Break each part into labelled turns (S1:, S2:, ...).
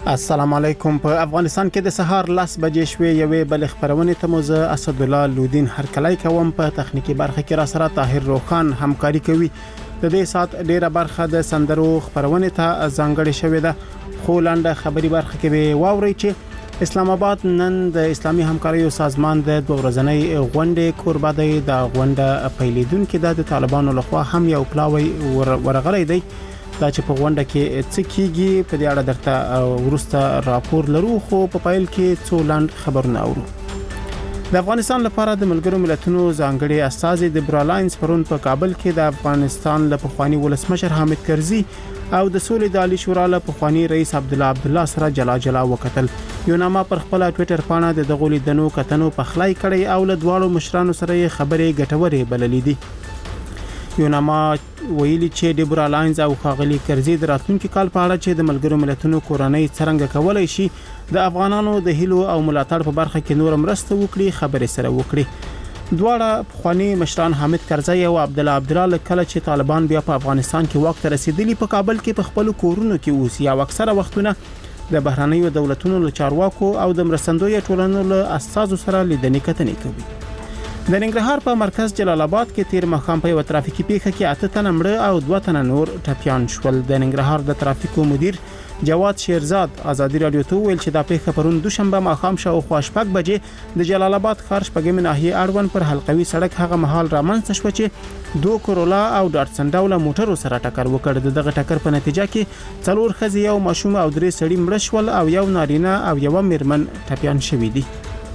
S1: السلام علیکم. په افغانستان کې د سهار 10 بجې شوې یوې بل خبرونه ته موزه اسد الله لودین هرکلی کوم. په تخنیکی برخه کې را سره طاهر روخان همکاري کوي. د دې سات ډیره برخه د سندرو خبرونه ته ځانګړې شوې ده. خو لاندې خبري برخه کې به واوري چې اسلام آباد نن د اسلامي همکارۍ سازمان د 2 ورځنۍ غونډې کوربه دی. د غونډه پیلیدونکو د طالبانو لخوا هم یو پلاوی ورغلی دی. دا چې په غونډه کې څه کیږي په دې اړه درته ورسته راپور لرو، خو په پایل کې څو لاند خبرونه اورو. د افغانستان لپاره د ملګرو ملتونو ځانګړي استازي د برالاینس پرون په کابل کې د افغانستان له پخوانی ولسمشر حامد کرزي او د سولې د عالی شورا له پخوانی رئیس عبدالله سره جلا وکتل. یو نامه پر خپل ټوئیټر پاڼه د دغو لیدنو کتنو پخلای کړي او له دواړو مشرانو سره خبرې ګټورې بللې دي. یو نامه ویلي چې د برالاینس او ښاغلي کرزي د راتلونکي کال په اړه چې د ملګرو ملتونو کورنۍ څنګه کولای شي د افغانانو د هیلو او ملاتړ په برخه کې نور مرسته وکړي خبرې سره وکړي. دواړه پخوانی مشران حامد کرزي او عبدالله کله چې طالبان بیا په افغانستان کې وخت رسیدلی په کابل کې په خپل کورونو کې اوسي او اکثره وختونه د بهرانیو دولتونو له چارواکو او د مرستندوی ټولنو له اساسو سره لیدنې کتنې کوي. د ننګرهار په مرکز جلال آباد کې تیر مخام په یو ترافیکي پیښه کې 8 تنه مړه او 2 تنه نور ټپیان شول. د ننګرهار د ترافیکو مدیر جواد شیرزاد ازادي رادیو ته ویل چې دا پیښه پرون دوشنبه ماښام شاوخوا 6 بجې د جلال آباد ښار شپږم ناحیه اړوند پر حلقوي سړک هغه مهال رامنځته شو چې 2 کورولا او ډاټسن ډوله موټرو سره ټکر وکړ. دغه ټکر په نتیجه کې 4 ښځې یو ماشوم او 3 سړي مړه شول او یو نارینه او یو میرمن ټپیان شوي دي.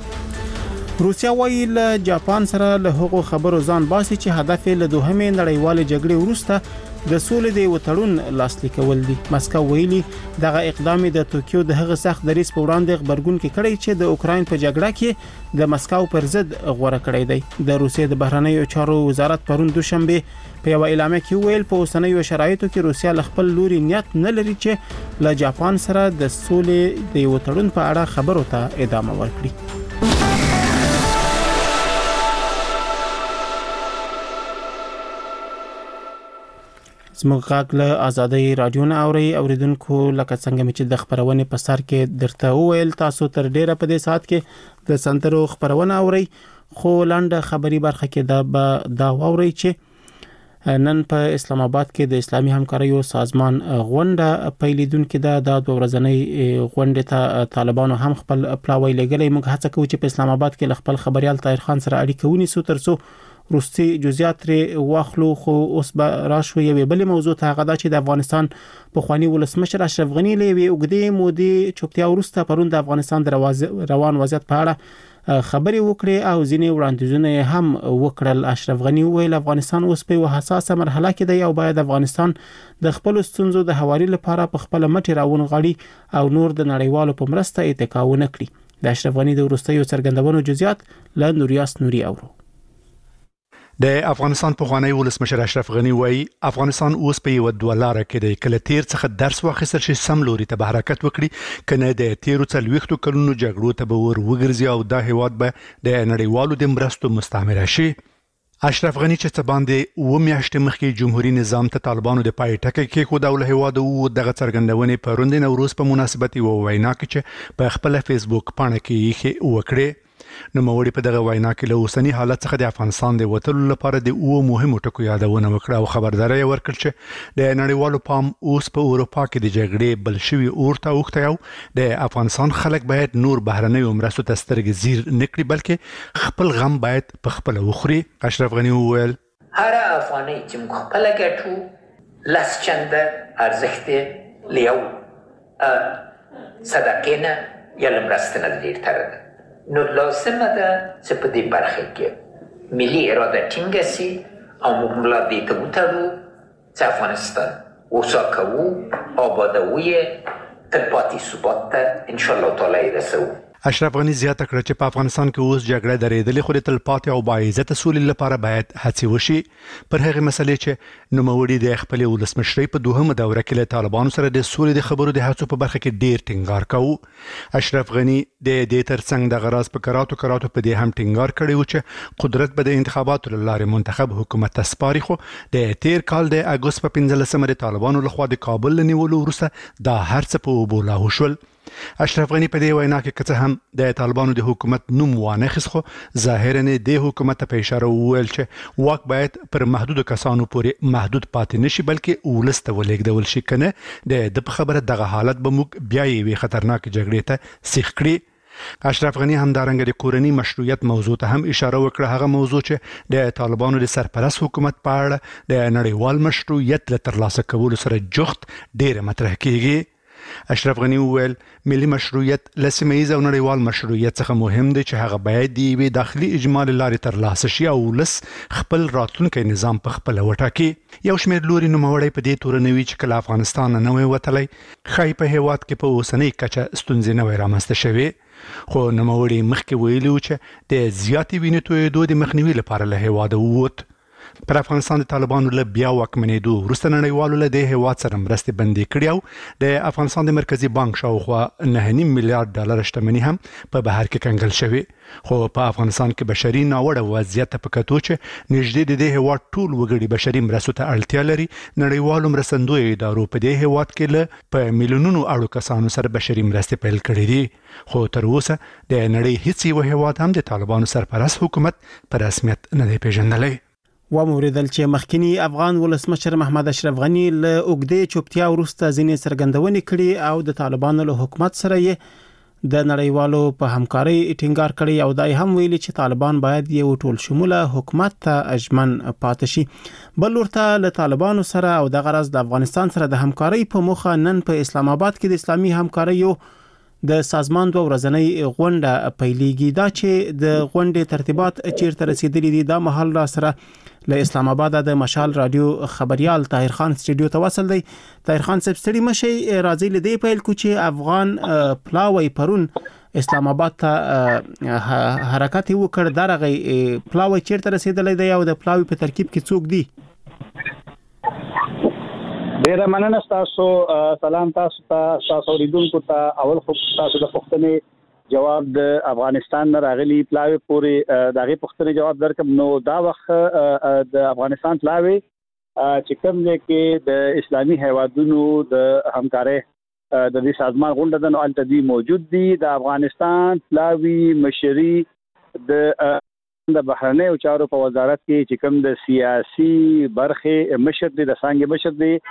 S1: روسیا وايي له جاپان سره له هغو خبرو ځان باسي چې هدف له دوهمې نړیوالې جګړې وروسته د سولې د وټړون لاسلیک کول دي. مسکو ویلي دغه اقدام د توکیو د هغه سخت دریځ په وړاندې خبرګون کې کړی چې د اوکراین په جګړه کې د مسکو پر ضد غوړه کړی دی. د روسیې د بهرنیو چارو وزارت پرون دوشنبه په یو اعلامیه کې ویل په اوسنیو شرایطو کې روسیا له خپل لوري نیت نه لري چې له جاپان سره د سولې د وټړون په اړه خبرو ته ادامه ورکړي. زموږ غږ له آزادۍ رادیو نه اوریدونکو لکه څنګه چې د خبرونه په سر کې درته وویل تاسو تر ډیره په دې سات کې د سنترو خبرونه اوري، خو لاندې خبري برخه کې دا واوري چې نن په اسلام آباد کې د اسلامي همکارۍ سازمان غونډه پیلیدونکو د 2 ورځنۍ غونډې ته طالبانو هم خپل پلاوی لګلې. موږ هڅه کوو چې په اسلام آباد کې خپل خبريال طاهر خان سره اړیکه ونیسو ترڅو روسي جزئیات واخلو. خو اوس به راشو یو بل موضوع ته غدا چې د افغانستان پخوانی ولسمشر اشرف غنی لوي وګړي مودي چوپتیا ورسته پرون د افغانستان د روان وضعیت په اړه خبري وکړي او ځینې وړاندیزونه هم وکړل. اشرف غنی ویل افغانستان اوس په حساسه مرحله کې دی او باید افغانستان د خپل ستونزو د حواري لپاره په خپل مټي راون غړي او نور د نړیوالو په مرسته اتکا ونه کړي. د اشرف غنی د ورستیو څرګندونو جزئیات له نوریاس نوري اورو.
S2: د افغانستان پخوانی ولسمشر اشرف غنی وایي افغانستان اوس په یو دوه کې د کله تیر څخه درس واخیستل شي سم لوري ته حرکت وکړي کنه د تیرو 40 کلونو جګړو ته به ور وګرځي او د هیواد به د نړیوالو د مرستو مستعمره شي. اشرف غنی چې څه باندې و میاشتې مخکې جمهوریت نظام ته طالبانو د پای ټکي کې خو د هیواد او دغه څرګندونې پروند نوروز په مناسبت و وینا کې چې په خپل فیسبوک پاڼه کې یې وکړه. نو موري په دغه وینا کې له اوسنی حالت څخه د افغانستان د وټلو لپاره د مهمو ټکو یادونه وکړه او خبرداري ورکړه چې د نړیوالو پام اوس په اروپا کې د جګړې بل شوی اورته وختیاو د افغانستان خلک باید نور بهرنۍ مرستو ته سترګې زیر نکړي بلکې خپل غم باید په خپل وخوري. اشرف غنی وویل
S3: هر افغاني چې خپل ګټو لاس چنده ارزښت لیو صدقینه یا لمرستنه ډیر تر نو لازمه ده چې په دې برخه کې ملي اراده ټینګه سي او موږ ملا دې ته وتړو چې افغانستان وساکو آبادوي تلپاتې ثبات ته ان شاء الله تعالی رسو.
S2: اشرف غنی زیاته کړ چې په افغانستان کې اوس جګړه درېدلې خو د تلپاتې او باعزته سولې لپاره باید هڅې وشي. پر هغه مسلې چې نوموړي د خپل ولسمشرۍ په دوهمه دوره کې له طالبانو سره د سولې د خبرو د هڅو په برخه کې ډیر ټینګار کاوه. اشرف غنی د دې ترڅنګ د غراض په کراتو په دې هم ټینګار کړی و چې قدرت به د انتخاباتو لپاره منتخب حکومت تسپاري. خو د تیر کال د اگست په 15مه د طالبانو لخوا د کابل نیولو وروسته دا هرڅه په وبولا وشول. اشرف غنی په دې وینا کې که هم د طالبانو د حکومت نوم وانه خسخو ظاهرا د حکومت په اشاره وویل چې واک باید پر محدود کسانو پورې محدود پاتې نشي بلکې ولست ولېږدول شي کنه د خبره دغه حالت به موږ بیا یې خطرناک جګړې ته سیخ کړی اشرف غنی همدارنګه د کورنی مشروعیت موضوع ته هم اشاره وکړه هغه موضوع چې د طالبانو د سرپرست حکومت په اړه د نړیوال مشروعیت له ترلاسه کولو سره جوخت ډېر مطرح کیږي اشرف غنی وویل ملي مشروعیت له سیمه‌ایز او نړیوال مشروعیت څخه مهم دی چې هغه باید د یوې داخلي اجمال لارې ترلاسه شي او ولس خپل راتلونکي نظام په خپل وټاکي یو شمېر لوري نوموړی په دې تورنوي چې کله افغانستان نه وي وتلی خای په هیواد کې په اوسنۍ کچه ستونزې نه وي رامنځته شوې خو نوموړی مخکې ویلي و چې د زیاتې وینې تویېدو د مخنیوي لپاره له هیواده ووت پر افغانستان د طالبانو له بیا واکمنېدو وروسته نړیوالو له د هیواد سره مرستې بندي کړې او د افغانستان د مرکزی بانک شاوخوا 9.5 میلیارډ ډالر شتمنۍ هم په بهر کې کنګل شوې خو په افغانستان کې بشري ناوړه وضعیت په کتو چې نږدې د هیواد ټول وګړي بشري مرستو ته اړتیا لري نړیوالو مرستندوی ادارو په دې هیواد کې له په میلیونونو اړو کسانو سره بشري مرستې پیل کړې دي خو تر اوسه د نړۍ هیڅ یو هیواد هم د طالبانو سرپرست حکومت په رسمیت نه دی پیژندلی
S1: وموریدل چې مخکنی افغان ولسمشر محمد اشرف غنی له اوګدې چوپتیا وروسته ځینې څرګندونې کړې او د طالبانو له حکومت سره یې د نړیوالو په همکارۍ ټینګار کړی او دای هم ویلي چې طالبان باید یو ټول شموله حکومت ته اجمن پاتې شي بل ورته له طالبانو سره او د غرض د افغانستان سره د همکارۍ په موخه نن په اسلام آباد کې د اسلامي همکاریو د سازمان 2 ورځنۍ غونډه پیلېږي دا چې د غونډې ترتیبات چیرته رسیدلي دي دا مهال را سره له اسلام آباد د مشال رادیو خبريال طاهر خان سټډیو ته وصل دی طاهر خان صاحب ستړي مشي راځي لدی پیل کو چې افغان پلاوی پرون اسلام آباد ته حرکت وکړ درغه پلاوی چیرته رسیدلی دی او د پلاوی په ترکیب کې څوک دی
S4: ډیر مننه تاسو سلام تاسو ته اوریدونکو ته اول خو تاسو د پښتنې جواب د افغانستان راغلي پلاوی پورې دغه پښتنې جواب درکم نو دا وخت د افغانستان پلاوی چې کوم دی کې د اسلامي هیوادونو د همکارۍ د دې سازمان غونډه د نوال تدوی موجود دي د افغانستان پلاوی مشري د بهرنیو چارو په وزارت کې چې کوم د سیاسي برخه مشر دي د څنګه مشر دي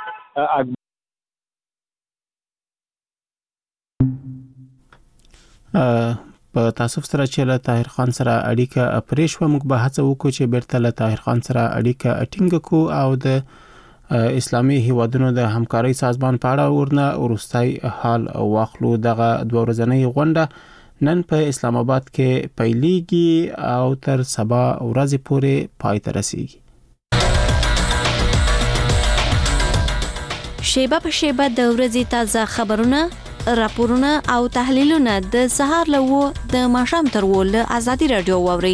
S1: په تاسو سره چې له طاهر خان سره اړیکه پرېښو موږ به هڅه وکړو چې بیرته له طاهر خان سره اړیکه ټینګ کو او د اسلامي هیوادونو د همکارۍ سازمان په اړه ورنه ورستای حال واخلو دغه 2 ورځنۍ غونډه نن په اسلام آباد کې پیلېږي او تر سبا ورځې پورې پای ته رسیږي
S5: شیبه په شیبه د ورځې تازه خبرونه راپورونه او تحلیلونه د سهار له د ماښام تر له ازادي رادیو ووري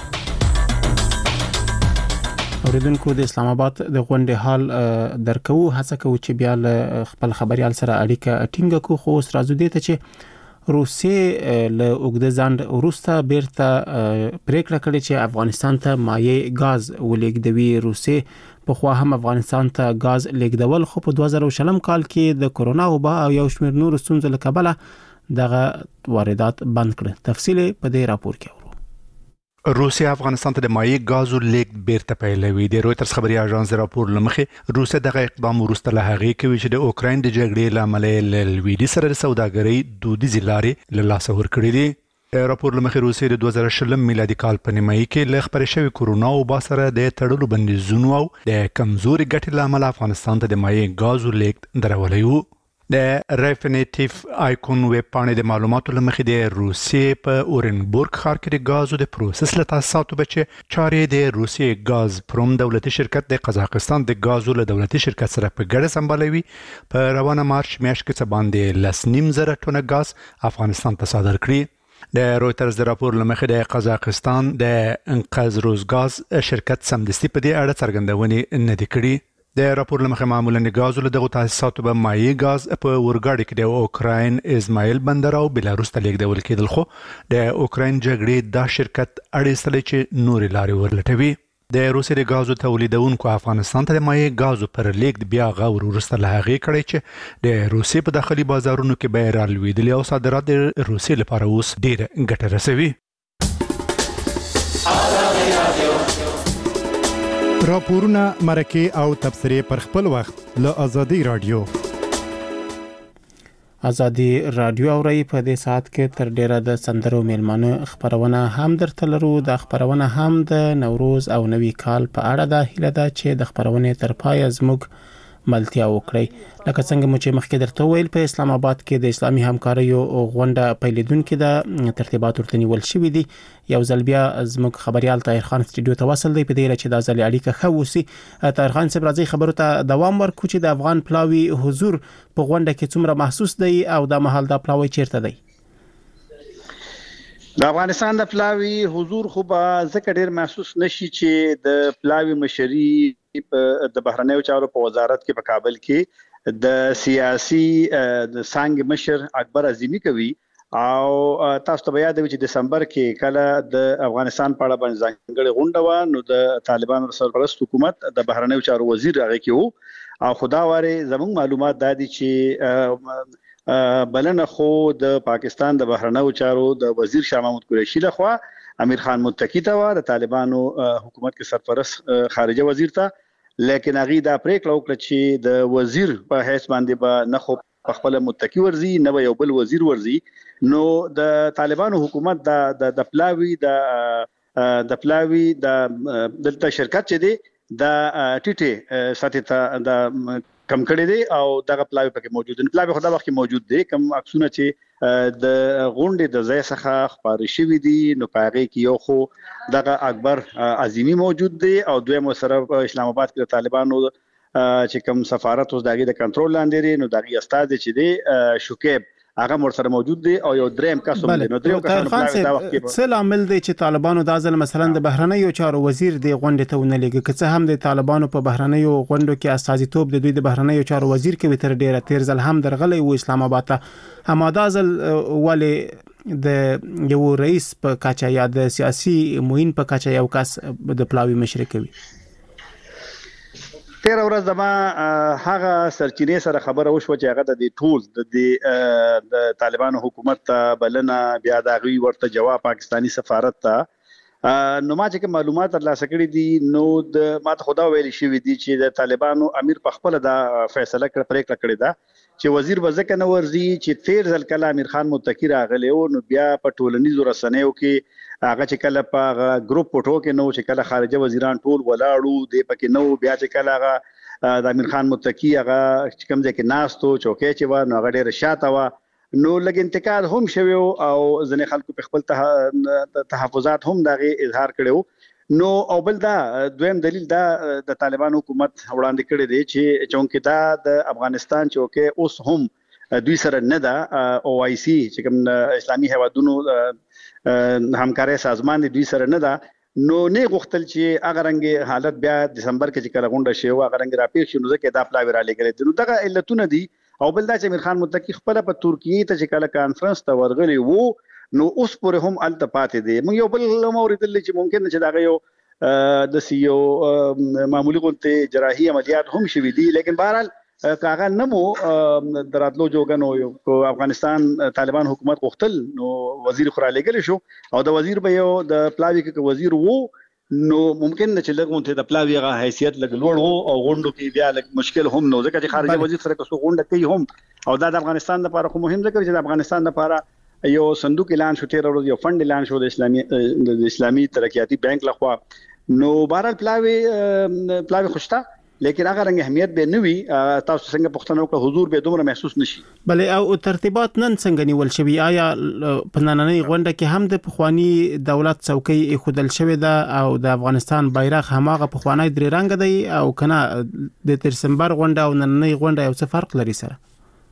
S1: اوریدونکو د اسلام آباد د غونډې حال درکو هڅه کوو چې بیا له خپل خبريال سره اړیکه ټینګ کو خو راځو دي ته چې روسیې له اوګد ځند وروسته بیرته پریکړه کړې چې افغانستان ته مایع غاز ولېږدوي روسیې په خو هم افغانستان ته غاز لیږدول خو په 2020 کال کې د کورونا وبا او یو شمېر نور ستونزو له کبله دغه واردات بند کړ تفصیل په دې راپور کې
S2: روسیا افغانستان ته د مایع غازو لیک بیرته پیلوي د رويټرز خبري اژانس راپور لمخې روسیا دغه اقدام ورسته له هغه کوي چې د اوکرين د جګړې لامل له لویدي سره سوداګرۍ دودیزې لارې له لاس ورکړې دي راپور لمخې روسیا د 2020 میلادي کال په نیمایي کې له خبرې شوی کورونا وبا سره د تړلو بندیزونو او د کمزوري ګټې لامل افغانستان ته د مایع غازو لیک درولې وو د ریفینیټیف آیکون ویب پاڼې د معلوماتو لمخې د روسیې په اورنبورګ ښار کې د غازو د پروسس له تاسیساتو بچي چارې د روسیې غاز پروم دولتي شرکت د قزاقستان د غازو له دولتي شرکت سره په ګډه سمبالوي په روانه مارچ میاشت کې څه باندې 1.5 زره ټنه غاز افغانستان ته صادر کړی د رويټرز د راپور لمخې د قزاقستان د انقاذ روزګاز شرکت سمدستي په دې اړه څرګندونې نه دي کړې د راپور لمخې معمولا د غازو له دغه تاسیساتو به مایع غاز په ورګاډي کې د اوکراین ازمایل بندر او بلاروس ته لیږدول کېدل خو د اوکراین جګړې د شرکت اړیستل چې نور لارې ورلټوي د روسي د غازو تولیدونکو افغانستان ته د مایع غازو پر لیږد بیا غور ورسته له هغې کړی چې د روسي په داخلي بازارونو کې بیې رالوېدلې او صادرات د روسي لپاره اوس ډېره ګټه رسوي.
S6: راپورونه، مرکې او تبصرې پر خپل وخت له آزادي رادیو.
S1: آزادي رادیو اوري په دې ساعت کې تر ډیره د سندرو میلمانه خبرونه هم درته لرو. د خبرونه هم د نوروز او نوي کال په اړه ده. هیله ده چې د خبرونه تر پای زموږ ملتیا وکړي. لکه څنګه مو چې مخکې درته ویل په اسلام آباد کې د اسلامي همکاریو غونډه پیلېدونکې ده. ترتیبات ورته نیول شوي دي. یو ځل بیا زموږ خبريال طاهر خان سټډیو ته وصل دی په دې لچې د ځلې اړیکه ښه وسی. طاهر خان صاحب راځي خبرو ته دوام ورکړو چې د افغان پلاوی حضور په غونډه کې څومره محسوس دی او د مهال د پلاوی چیرته دی؟
S4: د افغانستان د پلاوی حضور خو به ځکه ډیر محسوس نشي چې د پلاوی مشري د بهرنیو چارو په وزارت کې په کابل کې د سیاسي د څنګه مشر اکبر عظیمی کوي او تاسو ته یاد وي چې دسمبر کې کله د افغانستان په اړه باندې ځانګړې غونډه و نو د طالبانو سرپرست حکومت د بهرنیو چارو وزیر هغه کې وو او خداواره زموږ معلومات دادي چې بلنه خو د پاکستان د بهرنیو چارو د وزیر شاه محمود قریشي لخوا امیر خان متکی ته و د طالبانو حکومت کې سرپرست خارجه وزیر ته، لیکن هغه دا پریکړه وکړه چې د وزیر په حیث باندې به نه خو په خپل متکی ورزي نه یو بل وزیر ورزي. نو د طالبانو حکومت د پلاوی د دلته شرکت چې دی د ټیټه ساتي ته د کم کړی دی او دغه پلاوی پکې موجود دی. پلاوی خو دا وخت موجود دی کوم عکسونه چې د غونډې د ځای څخه خبري شوی دي نو پاره کې یو خو دغه اکبر عظیمی موجود دی او دویم سره اسلام آباد کې طالبانو چې کوم سفارت اوس دغه د کنټرول لاندې لري نو دغه استاد چې دی شوکیب هغه مر سره موجود دی او یو دریم کس هم دی. نو دریم کس په دا وخت کې
S1: څه عامل دی چې طالبانو د ځل مثلا د بهرنیو چارو وزیر دی غونډه ته ونه لګي که څه هم د طالبانو په بهرنیو غونډو کې استازیتوب د دوی د بهرنیو چارو وزیر کوي تر ډیره تیر ځل هم درغلی و اسلام آباد ته هم دا ځل ولی د یو رئیس په کاچا یا د سیاسي موین په کاچا یو کس د پلاوی مشري کوي.
S4: تیر ورځ زما هغه سرچینې سره خبره وشو چې هغه د ټول د طالبانو حکومت بلنه بیا د غوي ورته جواب پاکستانی سفارت ته نو ما چې معلومات ترلاسه کړې دي نو د ماته خدا ویل شي دي چې د طالبانو امیر په خپل دا فیصله پریکړه کړې ده چې وزیر وزکه نه ورزي چې تیر ځل کله امیر خان متکی راغلی او نو بیا په ټولنیزو رسنیو کې هغه چې کله په ګروپ پټو کې نو چې کله خارجه وزیران ټول ولاړو دی پکې نو بیا چې کله هغه د امیر خان متکی هغه چې کوم ځکه ناستو چوکې چې و نو هغه ډېر شاته و نو لګ انتقاد هم شوی او ځنې خلکو په خپل تحفظات هم دغه اظهار کړو. نو او بل دا دویم دلیل دا د طالبان حکومت وړاندې کړی دی چې چونکې دا د افغانستان چوکې اوس هم دوی سره نه ده او آی سی چې کوم اسلامي هیوادونو همکاري سازمان دوی سره نه ده نو نه غوښتل چې هغه رنګ حالت بیا دسمبر کې چې کله غونډه شي او هغه رنګ راپېښ شي نو ځکه دا پلاوی را لګل دي. نو دغه علتونه دي او بل دا چې امیر خان متکی خپل په ترکیه ته چې کله کانفرنس ته ورغلی وو نو اوس پورې هم الته پاتې دي. موږ یو بل موریدل چې ممکن چې دا یو د سیو معمولی غونډه جراحي عملیات هم شوي دي لیکن بهرحال کاغه نمو دراتلو جوګنو یو افغانستان طالبان حکومت غوښتل نو وزیر خورا لګل شو او د وزیر به یو د پلاوی کې وزیر وو نو ممکن چې لګونته د پلاوی غا حیثیت لګلوړ وو او غونډو کې بیا لګ مشکل هم نو ځکه چې خارجه وزیر سره کوم غونډه کوي هم او دا د افغانستان لپاره خو مهم ځکه چې د افغانستان لپاره یو صندوق اعلان شو تیر ورځ یو فند اعلان شو د اسلامي ترقیاتی بانک لخوا نو بهرال پلاوی خوشتا لیکن هغه رنګ اهمیت به نوي تاسو څنګه پښتنو کې حضور به دومره محسوس نشي.
S1: بلې او ترتیبات نن څنګه نیول شوی آیا په نننۍ غونډه کې هم د پخوانی دولت څوکۍ خودل شوی ده او د افغانستان بیرغ هماغه پخوانی درې رنګ دی او کنه د دسمبر غونډه او نننۍ غونډه یو څه فرق لري سره؟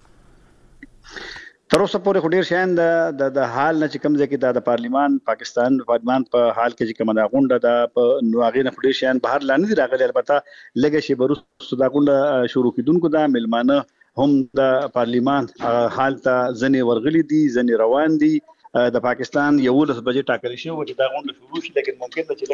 S4: تر اوسه پورې خډیر شین د حال نه چې کوم ځکه د پارلیمان پاکستان پارلیمان په حال کې چې کومه دا غونډه د نوغې نه خډیر شین بهر لاندې راغلي البته لګه شي بروس دا غونډه شروع کیدونکو دا ملمانه هم د پارلیمان حال ته ځنې ورغلي دي ځنې روان دي د پاکستان 11 بجې ټاکل شوی و چې دا غونډه شروع شي لیکن ممکن ده چې